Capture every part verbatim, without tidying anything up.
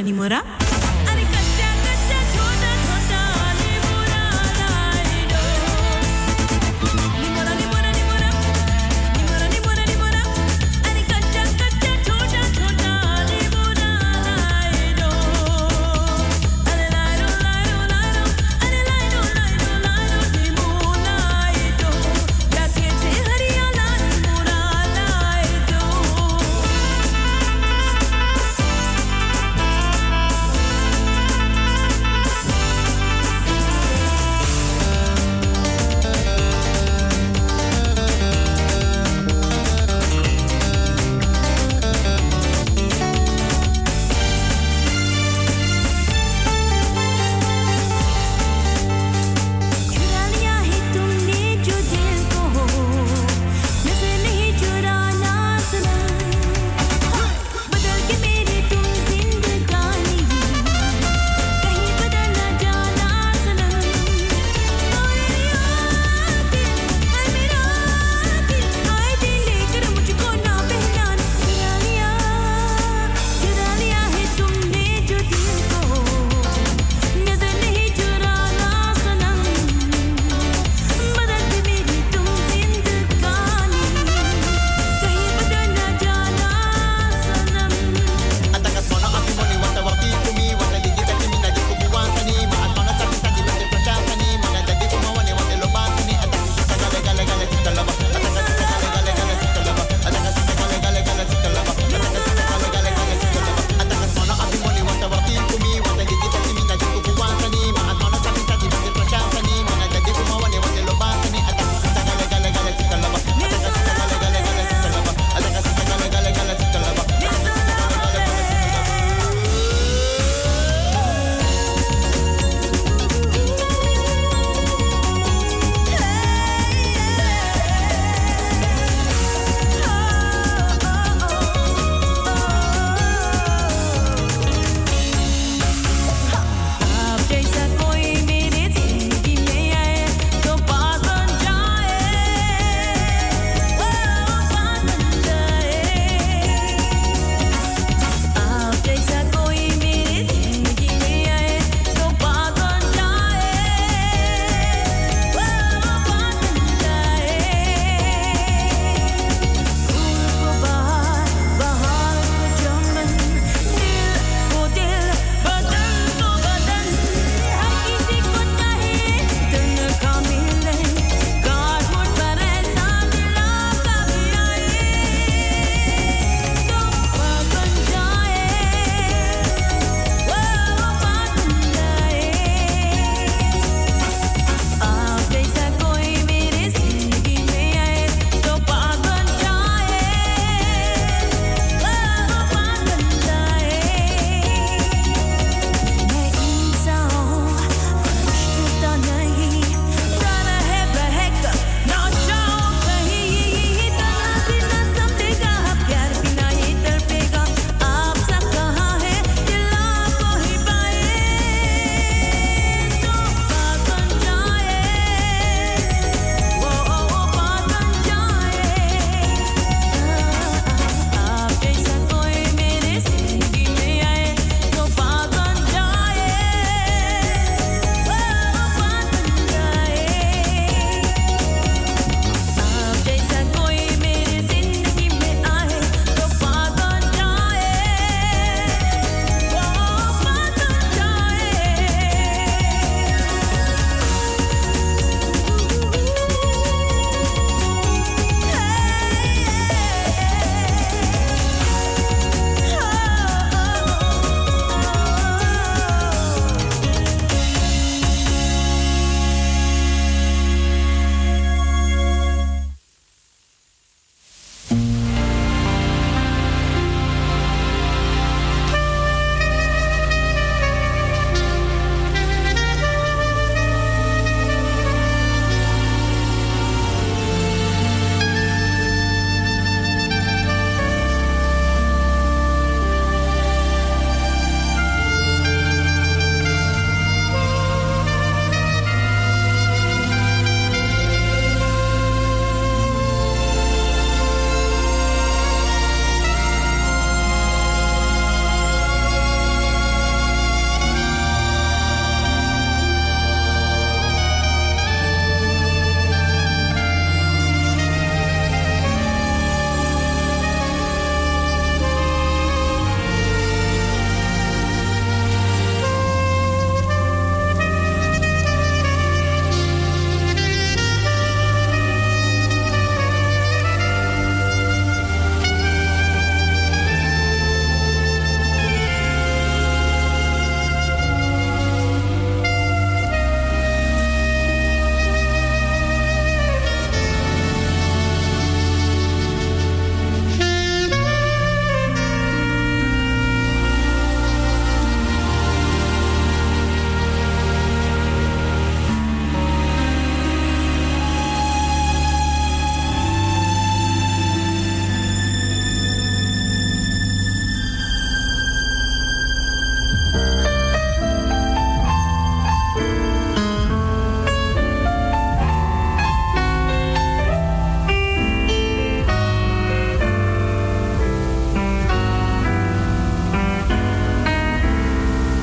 निमोरा अरे कच्चा कच्चा छोटा छोटा निमोरा लाई दो निमोरा निमोरा निमोरा निमोरा निमोरा निमोरा अरे कच्चा कच्चा छोटा छोटा निमोरा लाई दो अरे लाई दो लाई दो लाई दो अरे लाई दो लाई दो लाई दो निमोरा लाई दो जाके से हरियाला निमोरा लाई दो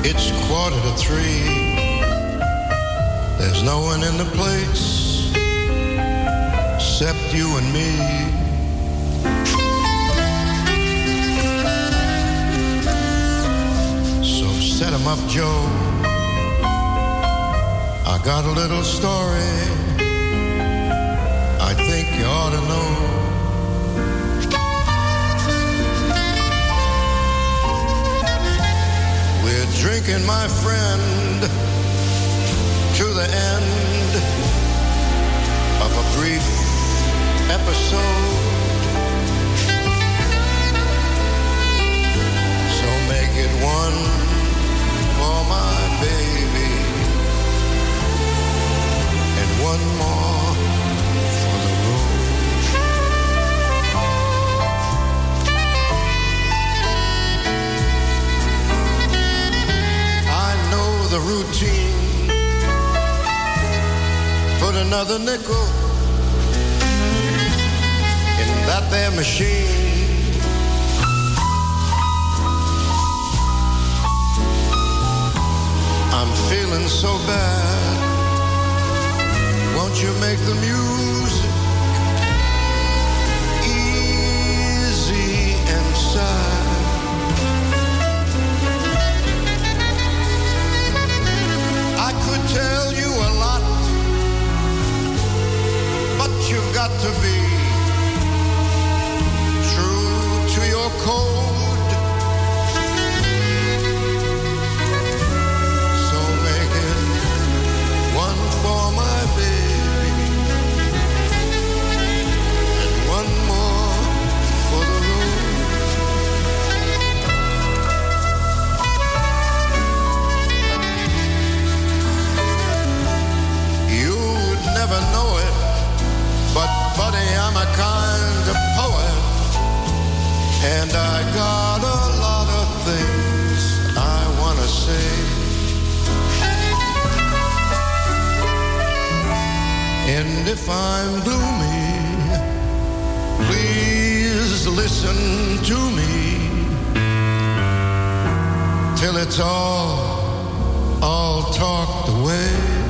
It's quarter to three. There's no one in the place except you and me. So set 'em up, Joe. I got a little story I think you ought to know. We're drinking, my friend, to the end of a brief episode. So make it one for my baby and one more for the road. I know the routine. Put another nickel in that there machine. I'm feeling so bad. Won't you make the music easy and sad? I could tell you a lot, but you've got to be true to your code. So make it one for my baby and one more for the road. You would never know it, but buddy, I'm a kind of poet, and I got a lot of things I want to say. And if I'm gloomy, please listen to me till it's all, all talked away.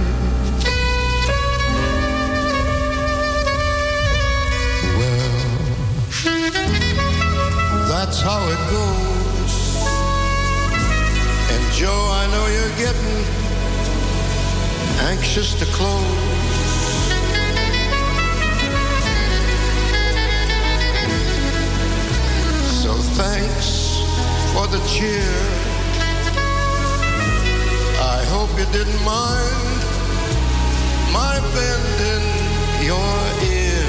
That's how it goes. And Joe, I know you're getting anxious to close. So thanks for the cheer. I hope you didn't mind my bending your ear.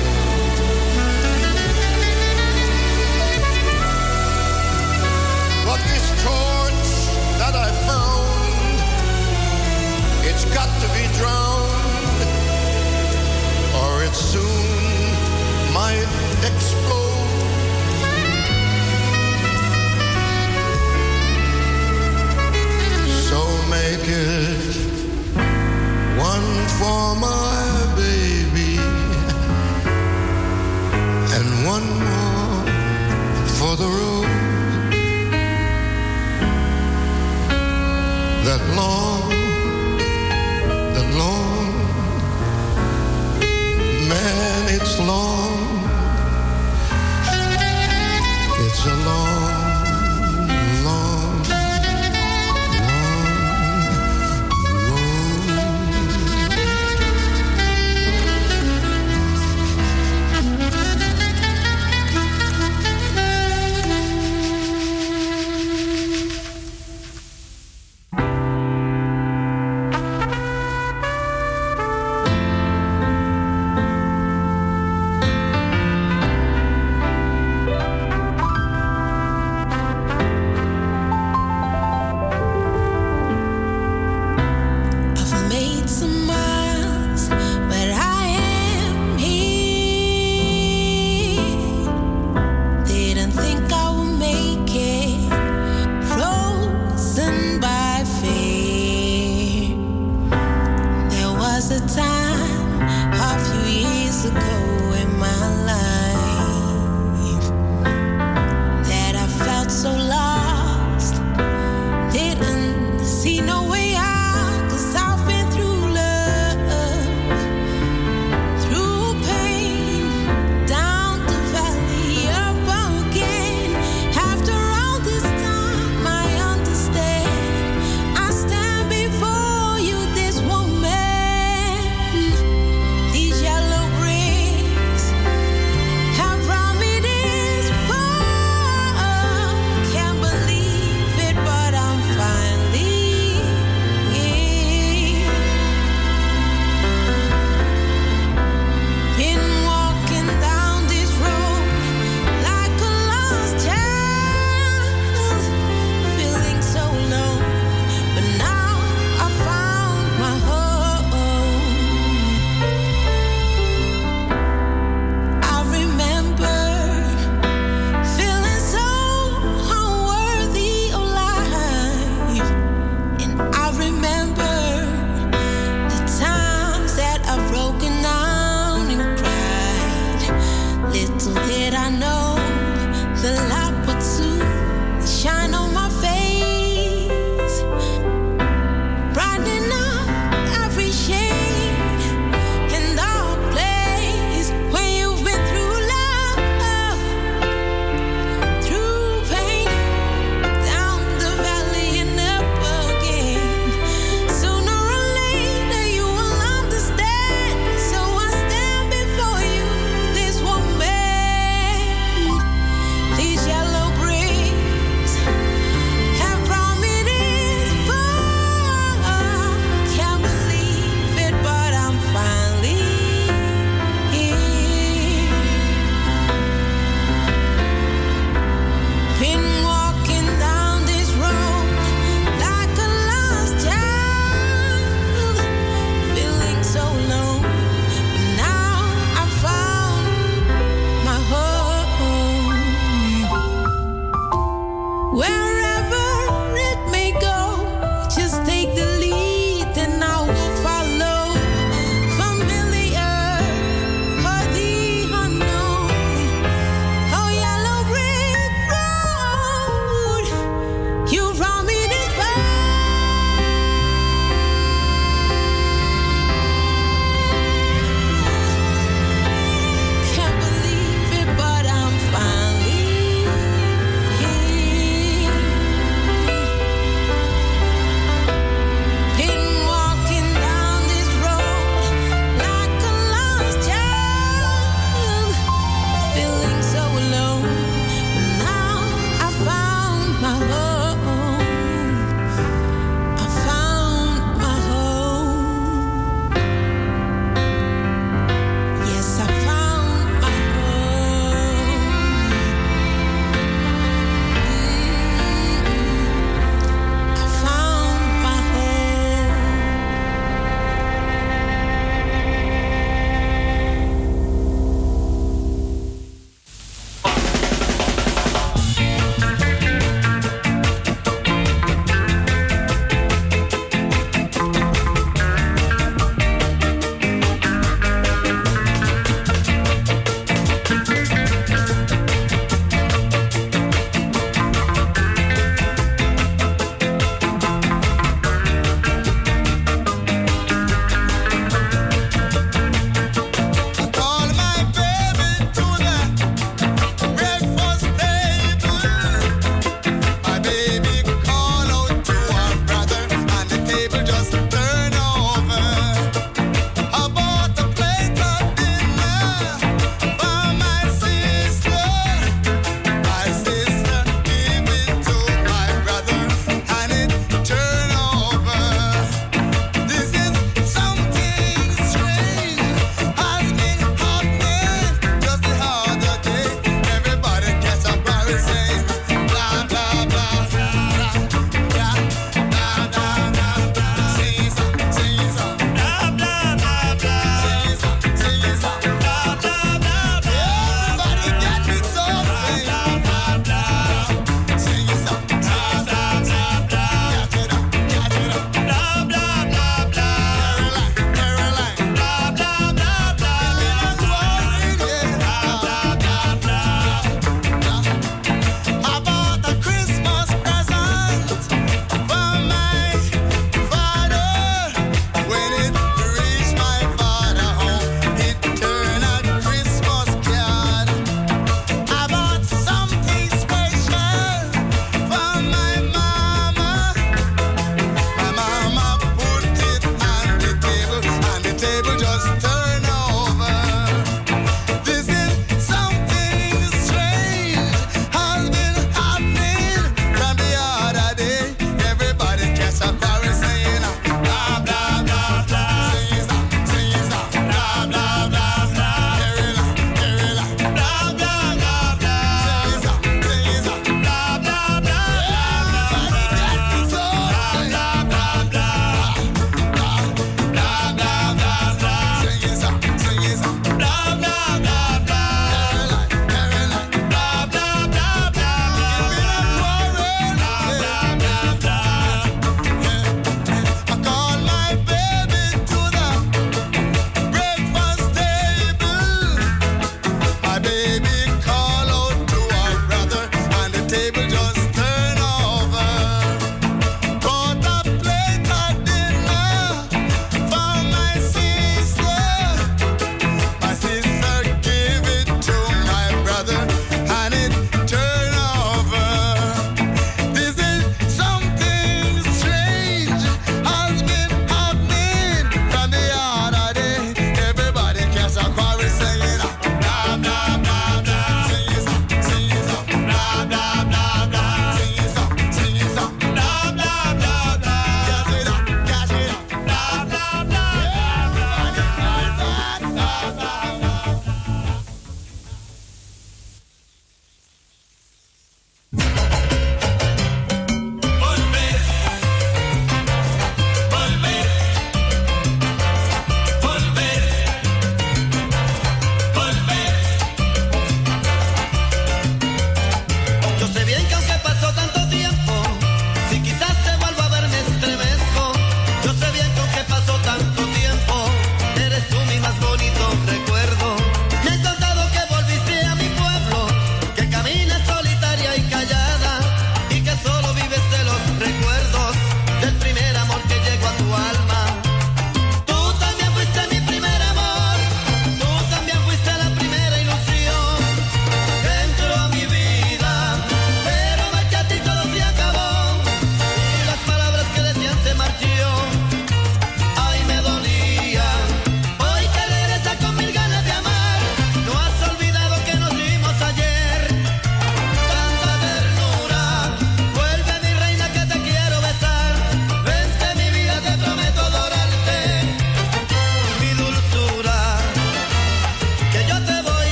But this torch that I found, it's got to be drowned, or it soon might explode. So make it one for my baby and one more for the road. That long, that long, man, it's long. It's a long, long, long road.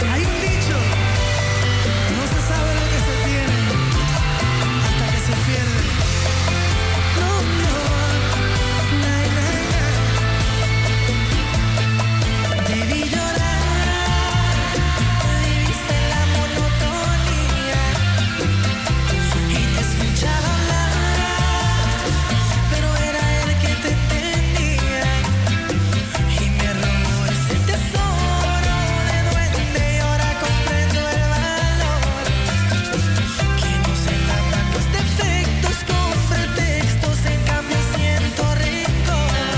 Hay un dicho, no se sabe lo que se tiene hasta que se pierde. No, no, na, na, na. Debí llorar, viviste la monotonía y te escuchaba hablar, pero era él que te entendía y me robó ese tesoro de duende y ahora comprendo el valor que no se lavan los defectos con pretextos, en cambio siento rencor.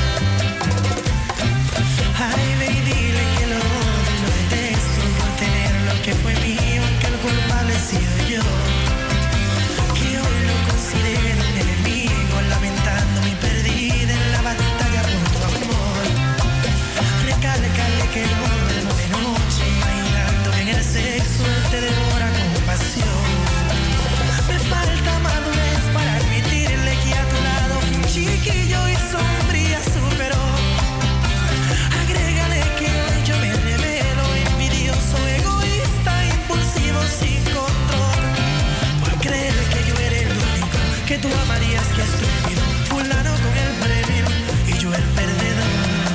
Ay, ve y dile que lo odio y lo detesto por tener lo que fue mío, que el culpable he sido yo, que hoy lo considero un enemigo, lamentando mi perdida en la batalla por tu amor. Recálcale que no duermo de noche, imaginando que en el sexo él te devora con pasión. Me falta madurez para admitirle que a tu lado fui un chiquillo y sombría superó. Agrégale que hoy yo me revelo, envidioso, egoísta, impulsivo, sin control, por creer que yo era el único que tú amarías. Que estúpido, fulano con el premio y yo el perdedor.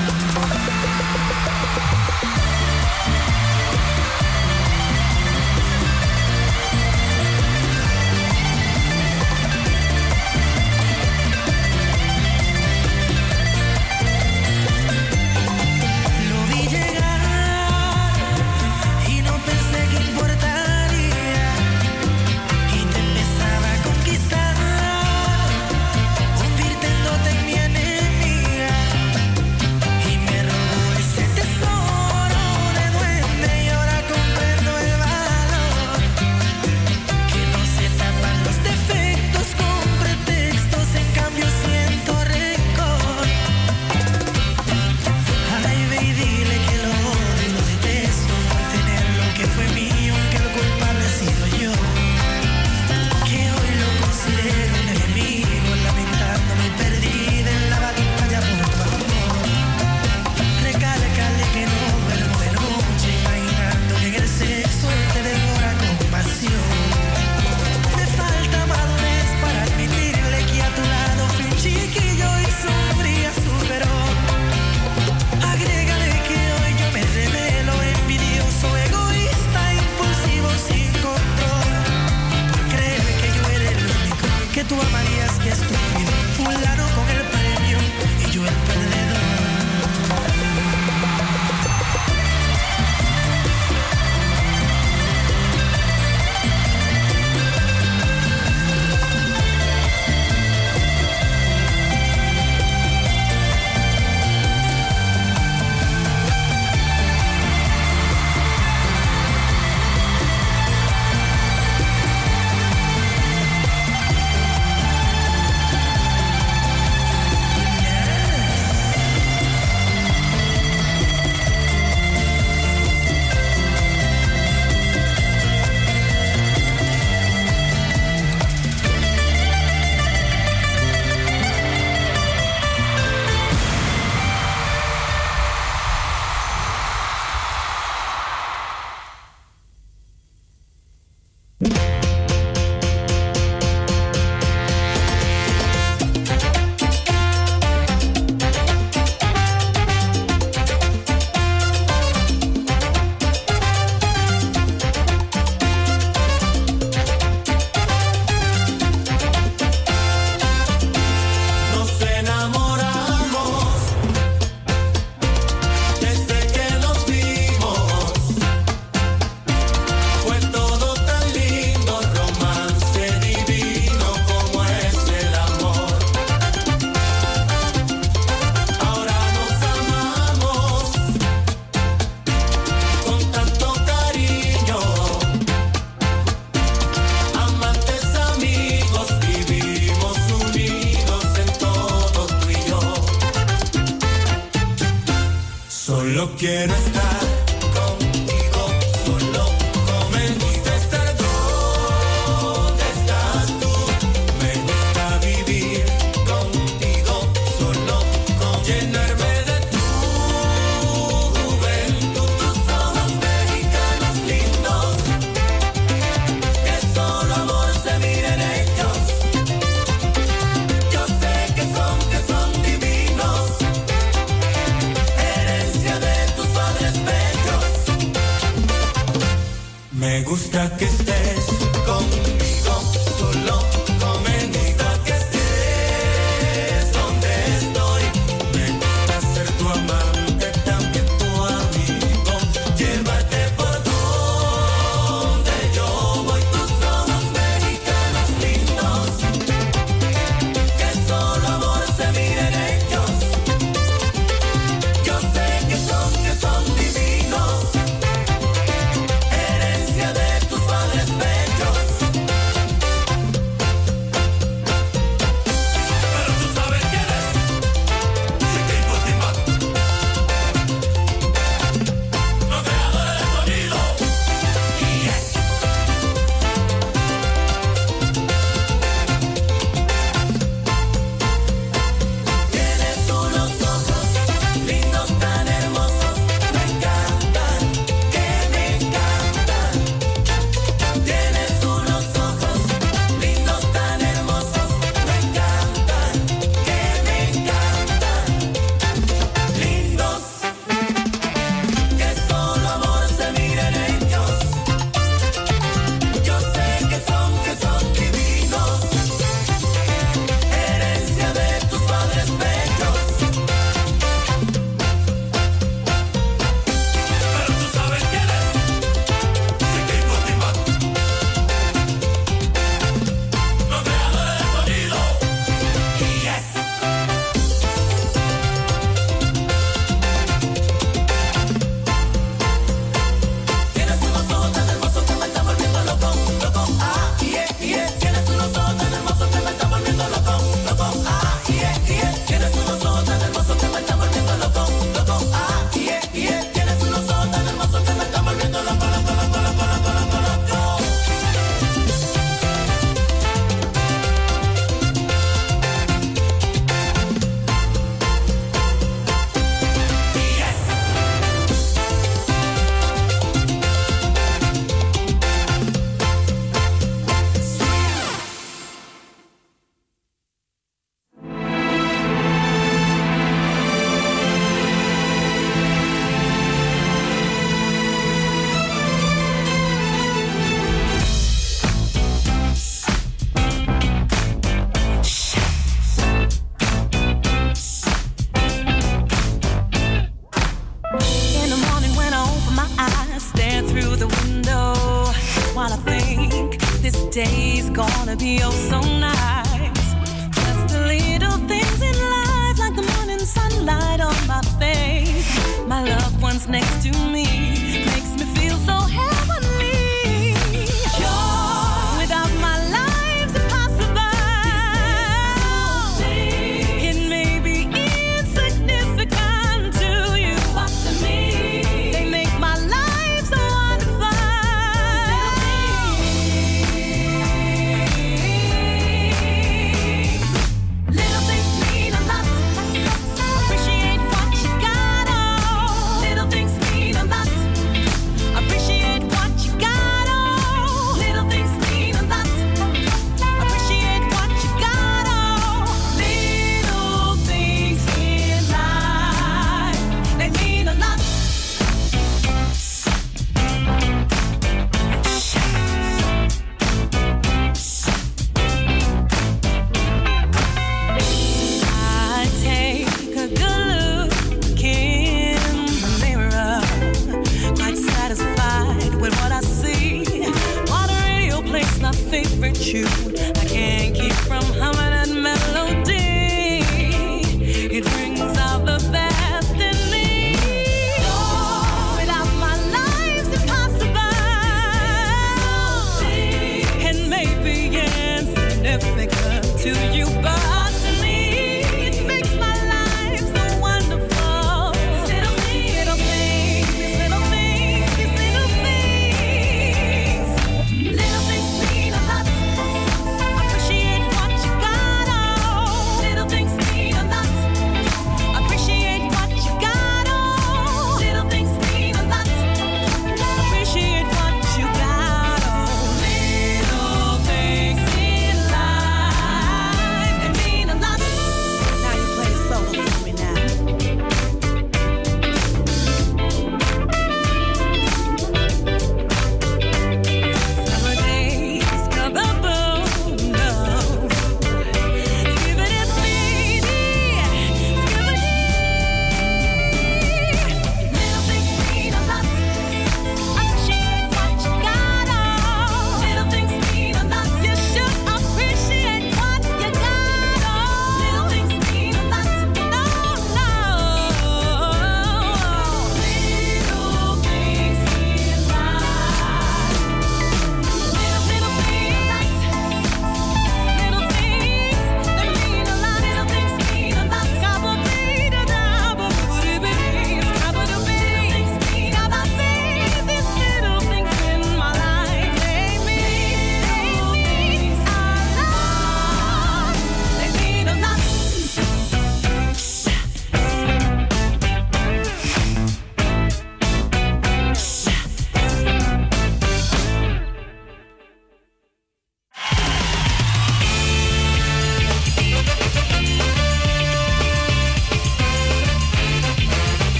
Lo vi llegar y no pensé que importaría, y te empezaba a conquistar, convirtiéndote en mi enemiga, y me robó ese tesoro de duende y ahora comprendo el valor que no se tapan los defectos con pretextos, en cambio siento rencor. Ay, ve y dile que lo odio y lo detesto por tener lo que fue mío, que el culpable he sido yo, que hoy lo considero un enemigo, lamentando mi perdida en la batalla por tu amor. Recálcale que no duermo de noche, imaginando que en el sexo él te devora con pasión. Me falta madurez para admitirle que a tu lado fui un chiquillo y sombría superó. Agrégale que hoy yo me revelo, envidioso, egoísta, impulsivo, sin control, por creer que yo era el único que tú amarías. Que estúpido, fulano con el premio y yo el perdedor. Solo quiero estar contigo, solo me gusta estar donde estás tú. Me gusta vivir contigo, solo con llenarme de tu juventud. Tus ojos mexicanos Me gusta que estés conmigo, solo no me gusta que estés donde estoy. Me gusta ser tu amante, también tu amigo, llevarte por donde yo voy. Tus ojos mexicanos lindos, que solo amor se miren ellos. Yo sé que son, que son divinos, herencia de tus padres bellos. Pero tú sabes quién es, Chiquito Timba, los creadores del sonido. Yes. Tienes unos ojos lindos tan hermosos, me encantan, que me encantan. Tienes unos ojos lindos tan hermosos, me encantan, que me encantan. Lindos, que solo amor se miren ellos. Yo sé que son, que son divinos, herencia de tus padres bellos. Pero tú sabes quién es, Chiquito Timba, los creadores del sonido. Yes. Tienes unos ojos tan hermosos que me están volviendo loco, loco, ah, yeah, yeah. Tienes unos ojos tan hermosos que me están volviendo loco, loco, ah, yeah, yeah. Tienes unos ojos tan hermosos que me están volviendo loco, loco, ah, yeah, yeah. Tienes unos ojos tan hermosos que me están volviendo loco, loco, loco, loco, loco, loco, loco. Yes. In the morning when I open my eyes, stare through the window while I think this day's gonna be oh so nice. Just the little things in life, like the morning sunlight on my face. My loved one's next to me, makes me feel so heavenly. Joy without my life's impossible. It may be insignificant to you, but to me, they make my life so wonderful. Little things mean a lot. Appreciate what you got. Oh, little things mean a lot.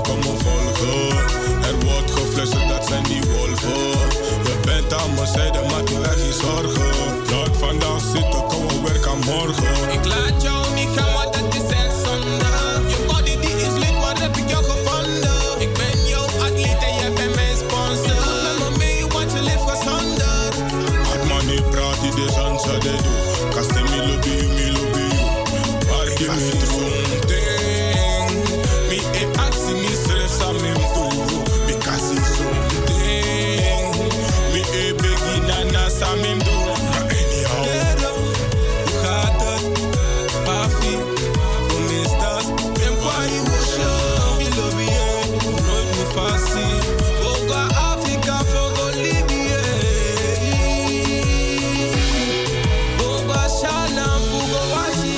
kom me volgen. Er wordt gefluisterd, dat zijn die wolven. Je bent aan mijn zijde, maak me echt geen zorgen. Laat vandaag zitten, kom we werk aan morgen. Ik laat jou niet gaan, want dat is echt zonde. Je body die is lid, waar heb ik jou gevonden? Ik ben jouw atleet en jij bent mijn sponsor. Met me mee, want je leeft gezonder. Had man niet praat, die is aan ze de doe. Kaste me lobby, me lobby. Waar je me something. Me e actie, me stress aan me toe. Because it's something. Me e begin and as aan me toe. Maar anyhow. Hoe gaat het? Pafi, hoe is dat? Ben kwa je wasje, me lobby, nooit me fassie. Ook aan Afrika, voor Libië. Ook aan Shana, voor Washi.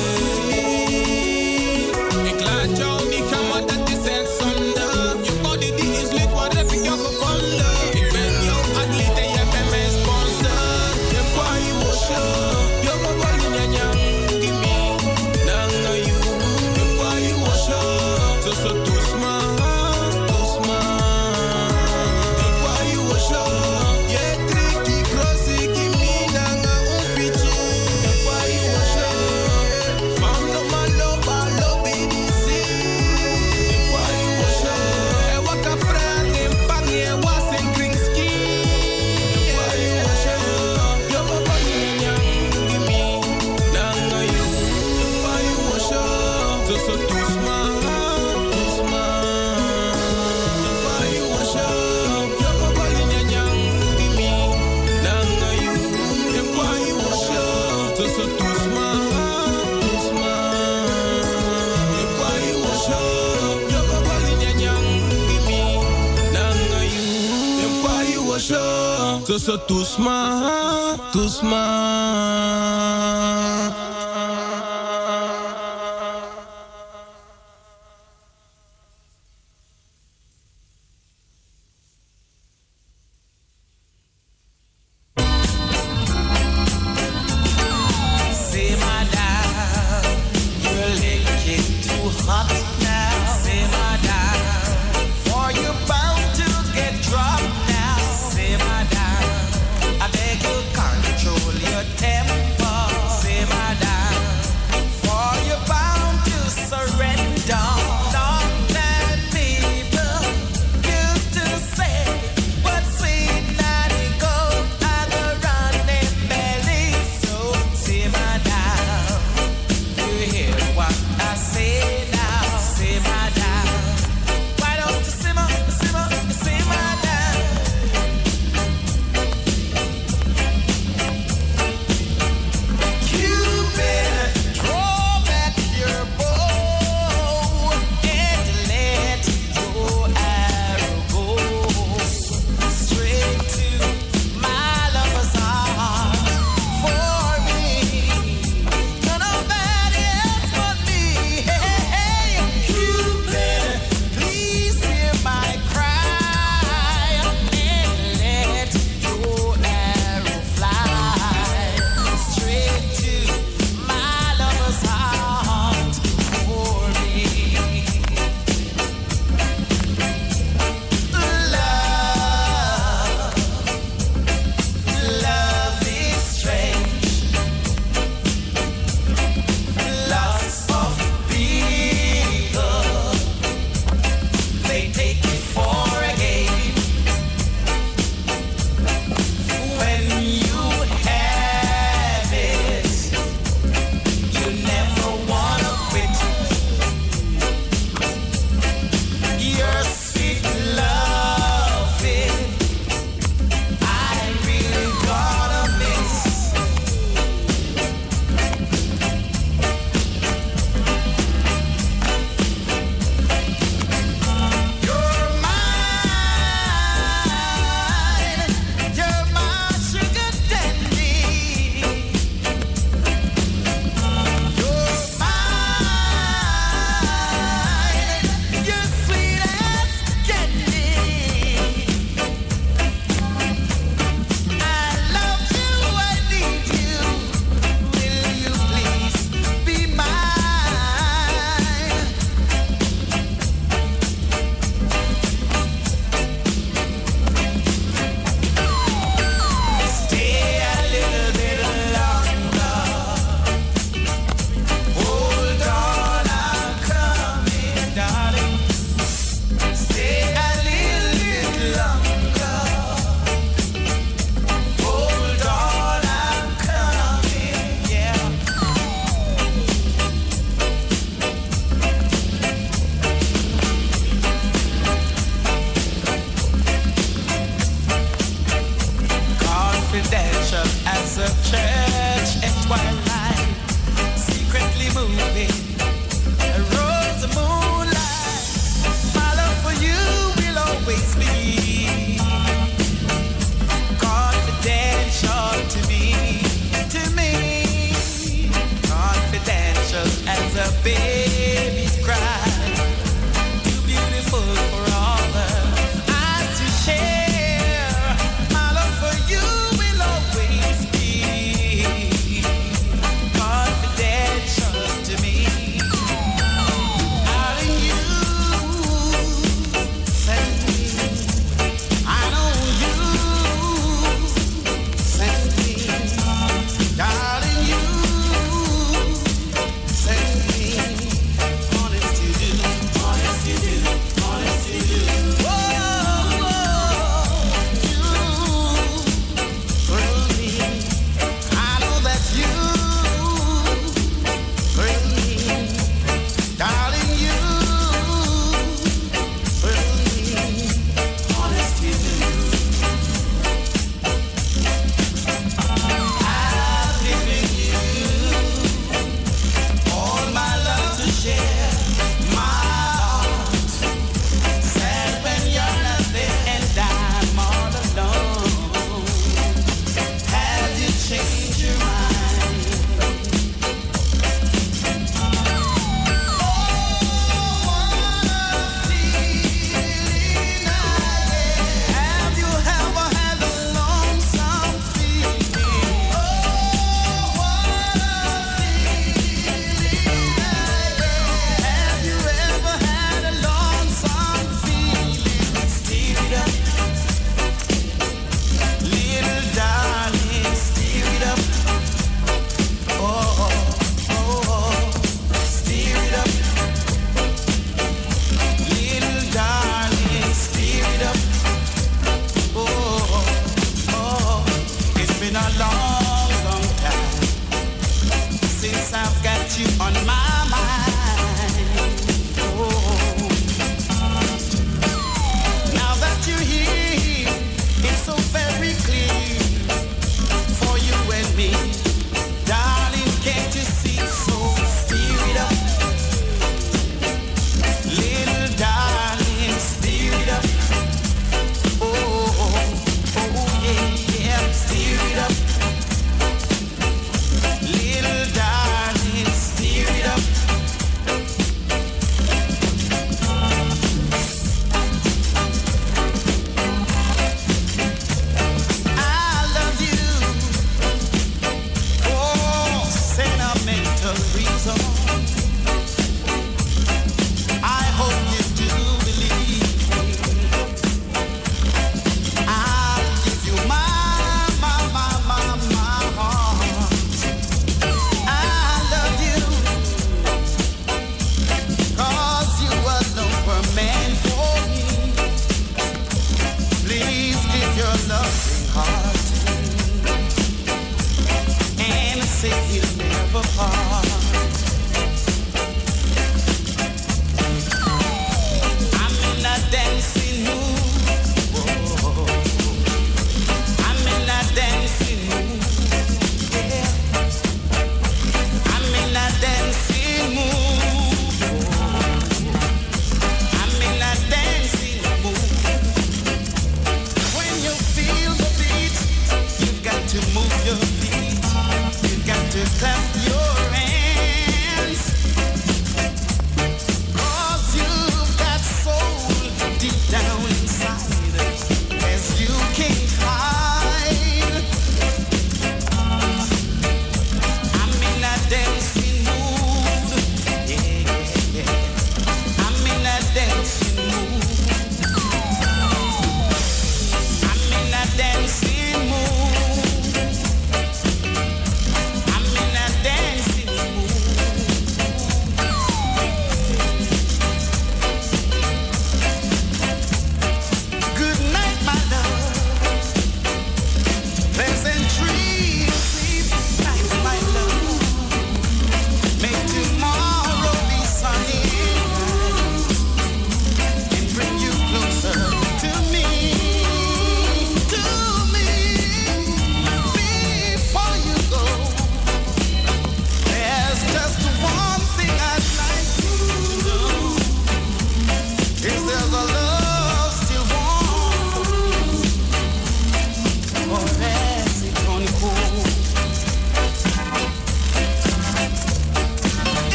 Ik laat jou niet gaan, want dat is echt zonde. Je body die is lid, waar heb ik jou gevonden? Ik ben jouw atleet en jij bent mijn sponsor. Ben kwa je wasje, yo go go nyanyang, give me, nanga you. Ben kwa je wasje, so so tusma, tusma. Ben kwa je wasje, ye tricky crossy, give me, nanga un pichi. Ben kwa je wasje, fam no malo ba lobby disi. Ben kwa je wasje, e waka frang en pang e was en kringski. Ben kwa je wasje, yo go go nyanyang, give me, nanga you. Ben kwa je wasje, so so tusma, tusma. Ben kwa je wasje, yo go go nyanyang, give me, nanga you. Ben kwa je wasje, so so tusma, tusma. Ben kwa je wasje, yo go go nyanyang, give me, nanga you. Ben kwa je wasje, so so tusma, tusma. Say, madam, your leg is too hot now. Say, madam, for you bound to get dropped now. Say, madam, I beg you control your temper. Say, madam.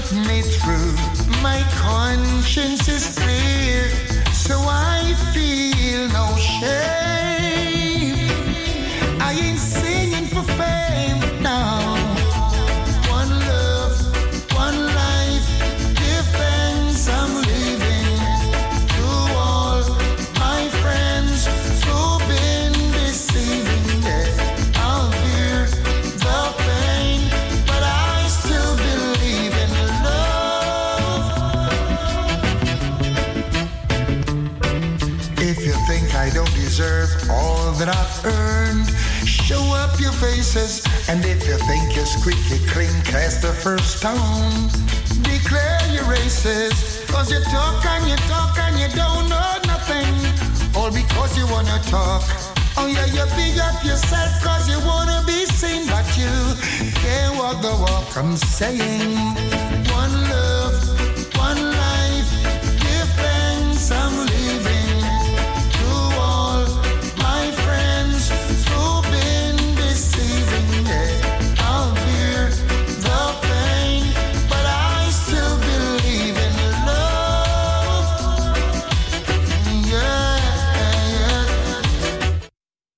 put me through. My conscience is clear, so I feel no shame. I ain't singing for fame now. One love, one life, give thanks I'm living. To all my friends who've been deceiving, yeah, I'll bear the pain, but I still believe in love. If you think I don't deserve all that I've earned, show up your faces. And if you think you're squeaky clean, cast the first stone. Declare your races, cause you talk and you talk and you don't know nothing, all because you wanna talk. Oh yeah, you big up yourself cause you wanna be seen, but you can't walk the walk. I'm saying one love, one life.